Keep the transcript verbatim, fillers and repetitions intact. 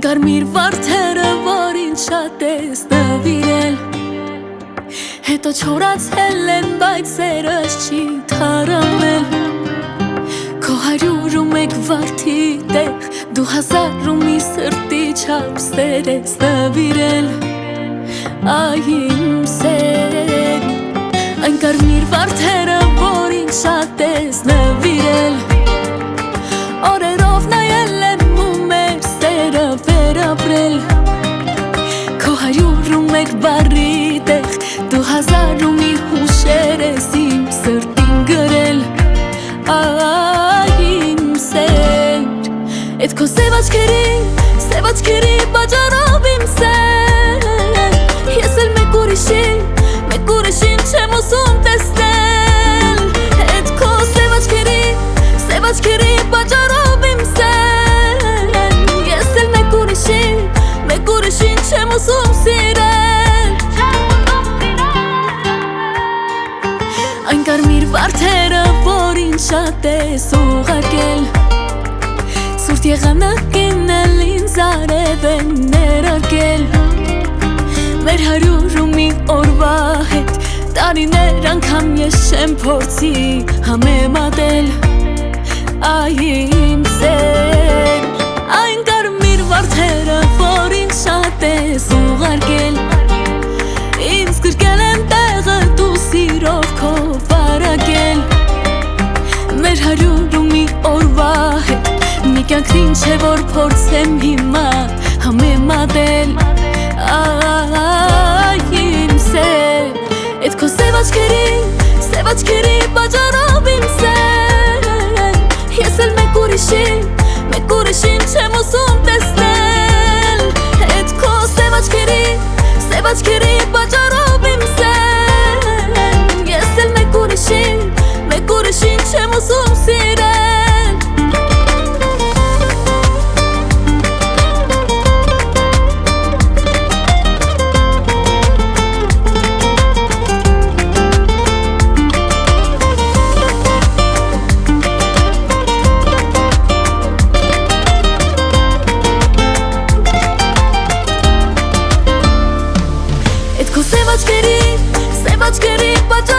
կարմիր վարդերը, որ ինչ շատ ես նվիրել, հետո չորացել են, բայց սերս չի թարամել։ Քո հարյուր ու մեկ վարդի տեղ դու հազար ու մի սրտի չափ սեր ես նվիրել, այ իմ սեր։ Այն կարմիր վարդերը, որ ինչ շատ ես նվիրել, օրերով նայել եմ ու մեր սերը վերապրել։ Քո հարյուր ու մեկ բառի տեղ դու հազար ու մի հուշեր ես իմ սրտին գրել, այ իմ սեր։ Էդ քո սև աչքերի, սև աչքերի պատճառով իմ սեր, ես էլ մեկ ուրիշի, մեկ ուրիշին չեմ ուզում տեսնել։ Էդ քո սև աչքերի, սև աչքերի պատճառով իմ սեր, ես էլ մեկ ուրիշի, մեկ ուրիշին չեմ ուզում սիրել։ Այն կարմիր վարդերը, որ ինչ շատ ես ուղարկել, սուրտ եղանակին էլ ինձ արև են ներարկել։ Մեր հարյուր ու մի օրվա հետ տարիներ անգամ ես չեմ փորձի համեմատել, այ իմ սեր։ Այն կարմիր վարդերը, որ ինչ շատ ես ուղարկել, ինձ գրկել են տեղը դու սիրով քո վարակել։ Մեր հարյուր ու մի օրվա հետ մի կյանքին չէ որ փորձեմ հիմա համեմատել, այ իմ սեր։ Էդ քո սև աչքերի, սև աչքերի պատճառով իմ սեր, ես էլ մեկ ուրիշի, մեկ ուրիշին չեմ ուզում տեսնել։ Էդ քո սև աչքերի, սև աչքերի պատճառով իմ սեր, ես էլ մեկ ուրիշի, մեկ ուրիշին չեմ ուզում սիրել։ Սև աչքերի, սև աչքերի պատճառով